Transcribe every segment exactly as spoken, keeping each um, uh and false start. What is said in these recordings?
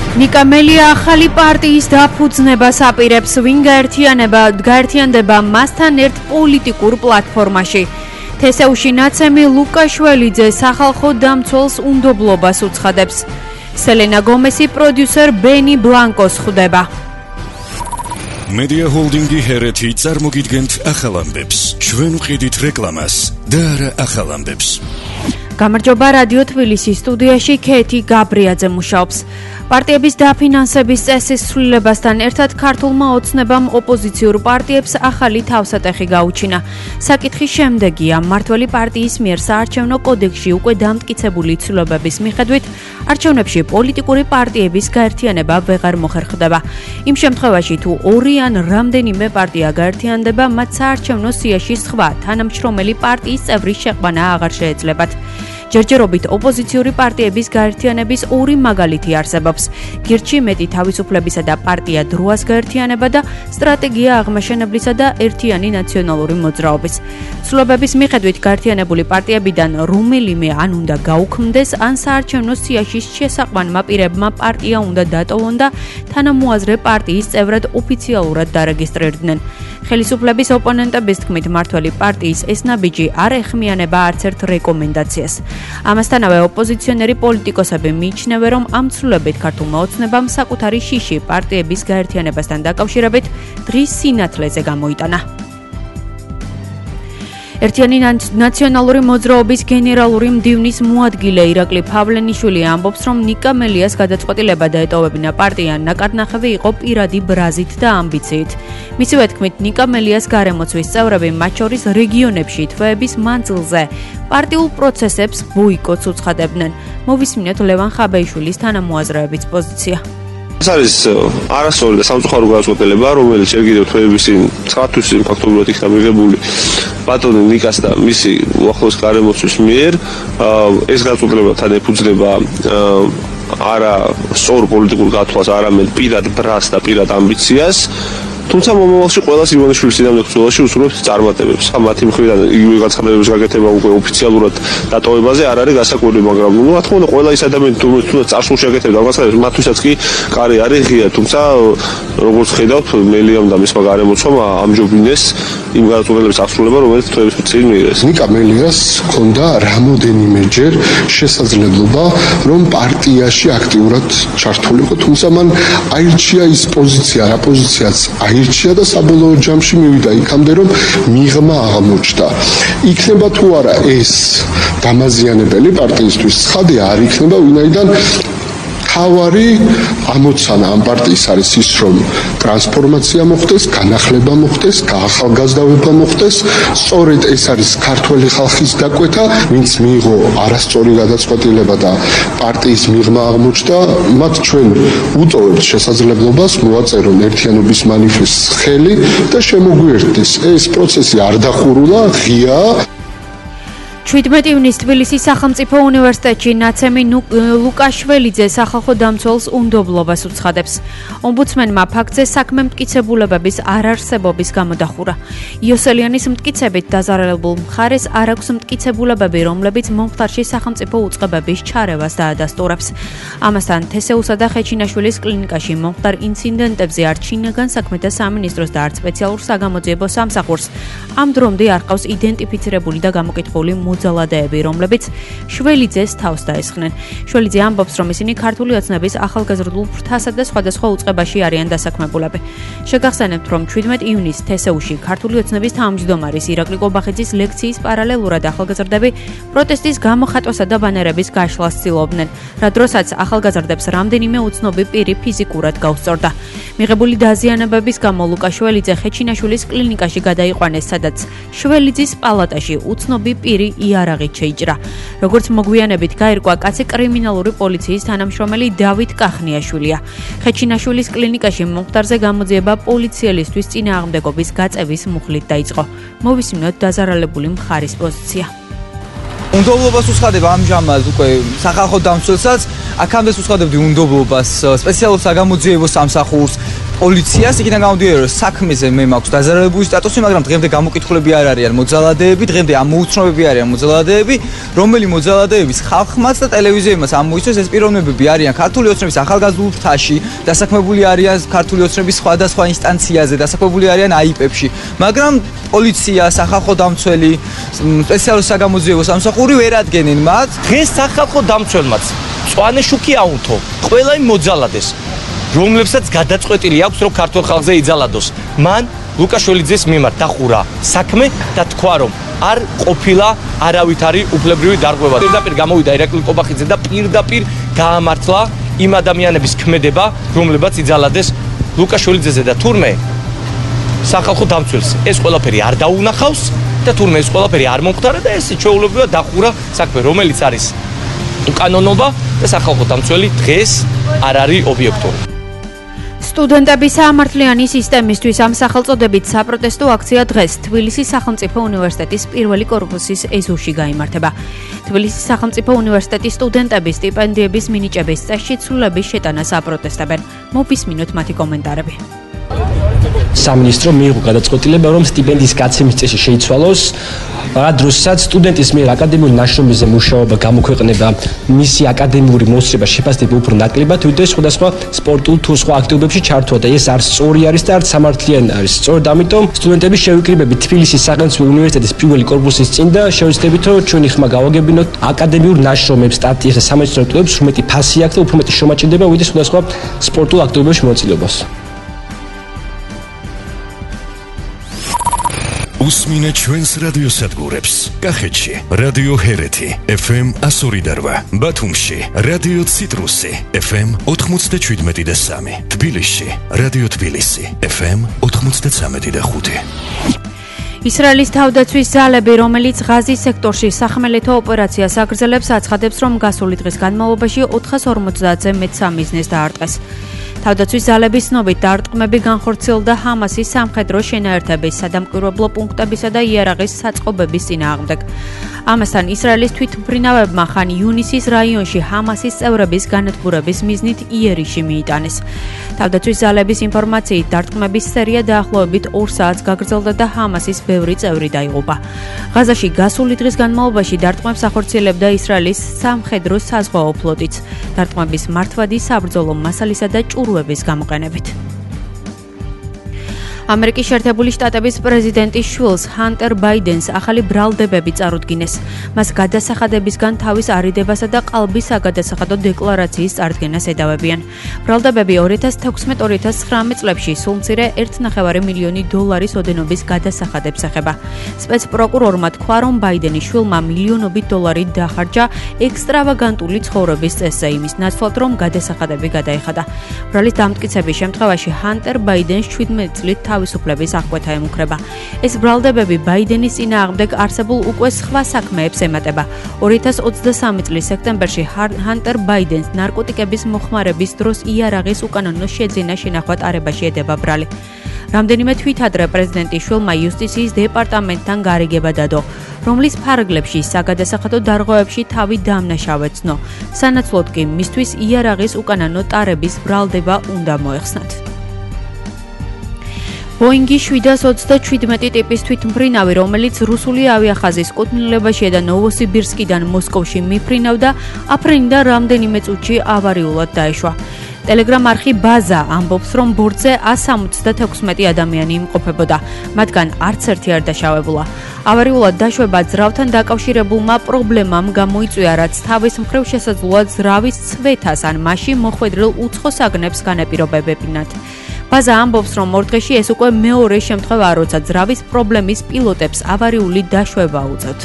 ნიკა მელია ახალი პარტიის დაფუძნებას აპირებს, ვინ გაერთიანება გაერთიანდება მასთან ერთ პოლიტიკურ პლატფორმაში. თესეუში ნაცემი ლუკაშველიძე სახალხო დამცველს უნდობლობას უცხადებს. სელენა გომესი პროდიუსერ ბენი ბლანკოს ხვდება. Media Holdingi ჰერეთი წარმოგიდგენთ ახალ ამბებს. ჩვენ ვყიდით რეკლამას და არა ახალ ამბებს. გამარჯობა, რადიო თბილისის სტუდიაში ქეთი გაბრიაძე მუშაობს. პარტიების დაფინანსების წესის ცვლილებასთან ერთად ქართულმა ოცნებამ ოპოზიციურ პარტიებს ახალი თავსატეხი გაუჩინა. საკითხი შემდეგია: მმართველი პარტიის მიერ საარჩევნო კოდექსში უკვე დამტკიცებული ცვლილებების მიხედვით არჩევნებში პოლიტიკური პარტიების გაერთიანება ვეღარ მოხერხდება. იმ შემთხვევაში, თუ ორი ან რამდენიმე პარტია გაერთიანდება, მათ საარჩევნო სიაში სხვა თანამშრომელი პარტიის წევრის შეყვანა აღარ შეეძლებათ. ჯერჯერობით ოპოზიციური პარტიების გაერთიანების ორი მაგალითი არსებობს. გირჩი მეტი თავისუფლებისა და პარტია დროას გაერთიანება და სტრატეგია აღმაშენებლისა და ერთიანი ნაციონალური მოძრაობის. ცვლილებების მიხედვით გაერთიანებული პარტიებიდან რომელიმე ან უნდა გაუქმდეს, ან საარჩევნო სიაშის შესაყვანმა პირებმა პარტია უნდა დატოვონ და თანამოაზრე პარტიის წევრად ოფიციალურად დარეგისტრირდნენ. ხელისუფლების ოპონენტების თქმით, მმართველი პარტიის ეს ნაბიჯი არ ეხმიანება არც ერთ რეკომენდაციას. ამასთანავე ოპოზიციონერი პოლიტიკოსები მიიჩნევენ, რომ ამ ცვლილებით ქართულმა ოცნებამ საკუთარი შიში პარტიების გაერთიანებასთან დაკავშირებით დღის სინათლეზე გამოიტანა. ერთიანი ნაციონალური მოძრაობის გენერალური მდივნის მოადგილე ირაკლი ფავლენიშვილი ამბობს, რომ ნიკა მელიას გადაწყვეტილება დაეტოვებინა პარტია ნაკარნახევი იყო პირადი ბრაზით და ამბიციით. მისივე თქმით, ნიკა მელიას გარემოცვის წევრები, მათ შორის რეგიონებში თვეების მანძილზე პარტიულ პროცესებს ბოიკოტს უცხადებდნენ. მოვისმინეთ ლევან ხაბეიშვილის თანამოაზრეების პოზიცია. ეს არის არასწორი და სამწუხარო გადაწყვეტილება, რომელიც ჯერ კიდევ თვეების წინ ცხადთვის ფაქტობრივად იქნა მიღებული ბატონი ნიკას და მისი უახლოესი გარემოცვის მიერ. ეს გადაწყვეტილება თან ეფუძნება არა სწორ პოლიტიკურ გათვლას, არამედ პირად ბრას და პირად ამბიციას. თუმცა მომავალში ყველას ივანიშვილის წინამდე ბრძოლაში უსურვებს წარმატებებს. მათი მხრიდან იგივე განცხადებების გაკეთება უკვე ოფიციალურად დატოვებაზე არ არის გასაკვირი, მაგრამ ნუ რა თქმა უნდა ყველა ის ადამიანი თუნდაც წარსულში აკეთებდა განცხადებებს, მათთვისაც კი კარი არის ღია. თუმცა როგორც ხედავთ, მელიამ და მისმა გარემოცვამ ამჯობინეს იმ გადაწყვეტილების აღსრულება, რომელიც თვეების წინ მიიღეს. ნიკა მელიას ჰქონდა რამოდენიმეჯერ შესაძლებლობა, რომ პარტიაში აქტიურად ჩართულიყო, თუმცა მან აირჩია ის პოზიცია, რა პოზიციაც აირჩია და საბოლოო ჯამში მივიდა იქამდე, რომ მიღმა აღმოჩნდა. იქნება თუ არა ეს დამაზიანებელი პარტიისთვის, ცხადია არ იქნება, ვინაიდან თავარი ამოცანა ამ პარტიის არის ის, რომ ტრანსფორმაცია მოხდეს, განახლება მოხდეს, გაახალგაზრდავება მოხდეს. სწორედ ეს არის ქართველი ხალხის დაკვეთა, ვინც მიიღო არასწორი გადაწყვეტილება და პარტიის მიღმა აღმოჩნდა, მათ ჩვენ უტოვებთ შესაძლებლობას მოვაწერონ ერთიანობის მანიფესტს ხელი და შემოგვიერთდეს. ეს პროცესი არ დახურულა, ღიაა. შვიდმეტი ივნისს თბილისის სახელმწიფო უნივერსიტეტში ნაცემი ლუკაშველიძე სახალხო დამცველს უნდობლობას უცხადებს. ომბუდსმენმა ფაქტზე საქმე მტკიცებულებების არარსებობის გამო დახურა. იოსელიანის მტკიცებით დაზარალებულ მხარეს არ აქვს მტკიცებულებები, რომლებიც მომხდარში სახელმწიფო უწყებების ჩარევას დაადასტურებს. ამასთან თესეუსა და ხეჩინაშვილის კლინიკაში მომხდარ ინციდენტებზე არ ჩინაგან საქმეთა სამინისტროს და არც სპეციალურ საგამოძიებო სამსახურს ამ დრომდე არ ყავს იდენტიფიცირებული და გამოკითხული მოძალადეები, რომლებიც შველიძეს თავს დაესხნენ. შველიძე ამბობს, რომ ისინი ქართული ოცნების ახალგაზრდულ ფრთასა და სხვადასხვა უწყებაში არიან დასაქმებულები. შეგახსენებთ, რომ შვიდმეტი ივნისს თესეუში ქართული ოცნების თავმჯდომარის ირაკლი კობახიძის ლექციის პარალელურად ახალგაზრდები პროტესტის გამოხატვასა და ბანერების გაშლას ცდილობდნენ, რა დროსაც ახალგაზრდებს რამდენიმე უცნობი პირი ფიზიკურად გაუსწორდა. მიღებული დაზიანებების გამო ლუკაშველიძე ხეჩინაშვილის კლინიკაში გადაიყვანეს, სადაც შველიძის პალატაში უცნობი პირი იარაღით შეიჭრა. როგორც მოგვიანებით გაირკვა, კაცი კრიმინალური პოლიციის თანამშრომელი დავით კახნიაშვილია. ხეჩინაშვილის კლინიკაში მომხდარზე გამოძიება პოლიციელისთვის წინააღმდეგობის გაწევის მუხლით დაიწყო. მოვისმინოთ დაზარალებული მხარის პოზიცია. უნდობლობას უცხადებ ამჟამად უკვე სახალხო დამცველსაც, აქამდე უცხადებდი უნდობლობას სპეციალურ საგამოძიებო სამსახურს, პოლიციას იქიდან გამოდიოდა რომ საქმეზე მე მაქვს დაზარალებული სტატუსი, მაგრამ დღემდე გამოკითხულები არ არიან მოძალადეები, დღემდე ამ მოუცნობები არიან მოძალადეები, რომელი მოძალადეების ხალხმაც და ტელევიზიებმაც ამოიცნეს ეს პიროვნებები არიან ქართული ოცნების ახალგაზრდულ ფრთაში, დასაქმებული არიან ქართული ოცნების სხვადასხვა ინსტანციაზე, დასაქმებული არიან აიპებში, მაგრამ პოლიცია, სახალხო დამცველი, სპეციალური საგამოძიებო სამსახური ვერ ადგენენ მათ. დღეს სახალხო დამცველმაც მწვანე შუქი აუნთო ყველა იმ მოძალადეს, რომლებსაც გადაწყვეტილი აქვს რომ ქართულ ხალხზე იძალადოს. მან ლუკაშვილიძის მიმართ დახურა საქმე და თქვა რომ არ ყოფილა არავითარი უფლებრივი დარღვევა. პირდაპირ გამოვიდა ირაკლი კობახიძე და პირდაპირ გაამართლა იმ ადამიანების ქმედება, რომლებაც იძალადეს ლუკაშვილიძეზე და თურმე სახალხო დამცველს ეს ყველაფერი არ დაუნახავს და თურმე ეს ყველაფერი არ მომხდარა და ეს შეუულებია დახურა საქმე, რომელიც არის უკანონობა და სახალხო დამცველი დღეს არ არის ობიექტური. სტუდენტების სამართლიანი სისტემისთვის ამ სახელწოდებით საპროტესტო აქცია დღეს თბილისის სახელმწიფო უნივერსიტეტის პირველი კორპუსის ეზოში გაიმართება. თბილისის სახელმწიფო უნივერსიტეტის სტუდენტების სტიპენდიების მინიჭების წესში ცვლილების შეტანას აპროტესტებენ. მოვისმინოთ მათი კომენტარები. სამინისტრო მიიღო გადაწყვეტილება, რომ სტიპენდიის გაცემის წესი შეიცვალოს. რა დროსაც სტუდენტის მიერ აკადემიური ნაშრომებზე მუშაობა გამოქვეყნება მისი აკადემიური მოსწრება შეფასდება უფრო ნაკლებად, ვიდრე სხვადასხვა სპორტულ თუ სხვა აქტივობებში ჩართვა და ეს არც სწორი არის და არც სამართლიანი არის. სწორედ ამიტომ სტუდენტების შევიკრიბებით თბილისის სახელმწიფო უნივერსიტეტის პირველი კორპუსის წინ და შევეცდებით, რომ ჩვენი ხმა გავაგებინოთ აკადემიურ ნაშრომებს, სტატიებს და სამეცნიერო აქტივობებს, რომ მეტი ფასი აქვს და უფრო მეტი შემაჭრდება ვიდრე სხვადასხვა სპორტულ აქტივობებში მონაწილეობას. უსმინეთ ჩვენს რადიოსადგურებს. კახეთში რადიო ჰერეთი ეფ ემ εκατო ორი და რვა, ბათუმში რადიო ციტრუსი ეფ ემ ოთხმოცდაშვიდმეტი და სამი, თბილისში რადიო თბილისი ეფ ემ ოთხმოცდაცამეტი და ხუთი. ისრაელის თავდაცვის ძალები, რომელიც ღაზის სექტორში სახმელეთო ოპერაციას აგრძელებს, აცხადებს, რომ გასული დღის განმავლობაში ოთხას ორმოცდაათზე მეტ სამიზნეს დაარტყეს. თავდაცვის ძალების ცნობით დაარტყმები განხორციელდა ჰამასის სამხედრო შენაერთების, სადამკვირვებლო პუნქტებისა და იარაღის საწყობების წინააღმდეგ. ამასთან ისრაელის თვითმფრინავებმა ხან იუნისის რაიონში ჰამასის წევრების განადგურების მიზნით იერიში მიიტანეს. თავდაცვის ძალების ინფორმაციით დარტყმების სერია დაახლოებით ორ საათს გაგრძელდა და ჰამასის ბევრი წევრი დაიღუპა. ღაზაში გასული დღის განმავლობაში დარტყმებს ახორციელებდა ისრაელის სამხედრო საზღვაო ფლოტიც, დარტყმების მართვადი საბრძოლო მასალისა და ჭურვების გამოყენებით. ამერიკის შეერთებული შტატების პრეზიდენტის შვილს ჰანტერ ბაიდენს ახალი ბრალდებები წარუდგინეს. მას გადასახადებისგან თავის არიდებასა და ყალბის საგადასახადო დეკლარაციის წარდგენას ედავებიან. ბრალდებები ორი ათას თექვსმეტ ორი ათას ცხრამეტ წლებში სულ მცირე ერთი ნახევარი მილიონი დოლარის ოდენობის გადასახადებს ეხება. სპეცპროკურორმა თქვა, რომ ბაიდენის შვილმა მილიონობით დოლარი დახარჯა ექსტრავაგანტული ცხოვრების წესზე იმის ნაცვლად, რომ გადასახადები გადაეხადა. ბრალის დამტკიცების შემთხვევაში ჰანტერ ბაიდენს შვიდმეტი წლით თავისუფლების აღკვეთა ემუქრება. ეს ბრალდებები ბაიდენის წინააღმდეგ არსებულ უკვე სხვა საქმეებს ემატება. ორი ათას ოცდასამი წლის სექტემბერში ჰანტერ ბაიდენს ნარკოტიკების მოხმარების დროს იარაღის უკანონო შეძენა შენახვა ტარებაში ედება ბრალი. რამდენიმე თვით ადრე პრეზიდენტის შვილმა იუსტიციის დეპარტამენტთან გარიგება დადო, რომლის ფარგლებში საგადასახადო დარღვევებში თავი დამნაშავეცნო. სანაცვლოდ კი მისთვის იარაღის უკანონო ტარების ბრალდება უნდა მოეხსნათ. ბოინგი შვიდას ოცდაშვიდმეტი ტიპის თვითმფრინავი, რომელიც რუსული ავიახაზის კუთვნილებაშია და ნოვოსიბირსკიდან მოსკოვში მიფრინავდა, აფრენდა რამდენიმე წუთში ავარიულად დაეშვა. ტელეგრამ არხი ბაზა ამბობს, რომ ბორტზე ას სამოცდათექვსმეტი ადამიანი იმყოფებოდა, მათგან არც ერთი არ დაშავებულა. ავარიულად დაშვება ძრავთან დაკავშირებულმა პრობლემამ გამოიწვია, რაც თავის მხრივ შესაძლოა ძრავის ცვეთას ან მასში მოხვედრილ უცხო საგნებს განაპირობებებინათ. ბაზა ამბობს, რომ ორ დღეში ეს უკვე მეორე შემთხვევაა, როცა ძრავის პრობლემის პილოტებს ავარიული დაშვება უწევთ.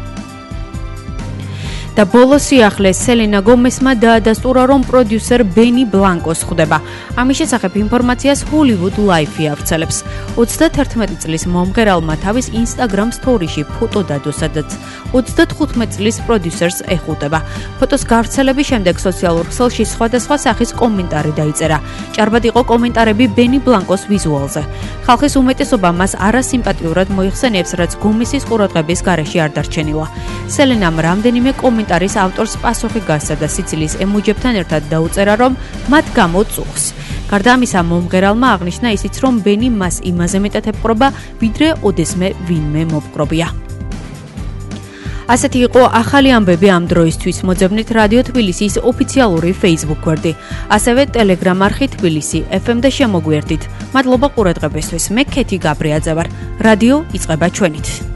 და ბოლოს სიახლეს სელენა გომესმა დაადასტურა, რომ პროდიუსერ ბენი ბლანკოს ხვდება. ამის შესახებ ინფორმაციას Hollywood Life ავრცელებს. ოცდათერთმეტი წლის მომღერალმა თავის Instagram სტორიში ფოტო დადო, სადაც ოცდათხუთმეტი წლის პროდიუსერს ეხუტება. ფოტოს გავრცელების შემდეგ სოციალურ ქსელში სხვადასხვა სახის კომენტარი დაიწერა. ჭარბად იყო კომენტარები ბენი ბლანკოს ვიზუალზე. ხალხის უმეტესობა მას არასიმპათიურად მოიხსენიებს, რაც გომესის ყურადღების გარეშე არ დარჩენილა. სელენამ რამდენიმე კომენტარის ავტორს პასუხი გასცა და სიცილის ემოჯებთან ერთად დაუწერა, რომ მათ გამო წუხს. გარდა ამისა, მომღერალმა აღნიშნა ისიც, რომ ბენი მას იმაზე მეტად ებყრობა, ვიდრე ოდესმე ვინმე მოპყრობია. ასეთი იყო ახალი ამბები ამ დროისთვის. მოძებნით რადიო თბილისის ოფიციალური Facebook გვერდი. ასევე Telegram არხი თბილისი ეფ ემ-დე შემოგვიერთდით. მადლობა ყურადღებისთვის. მე ქეთი გაბრიაძე ვარ. რადიო იწყება ჩვენით.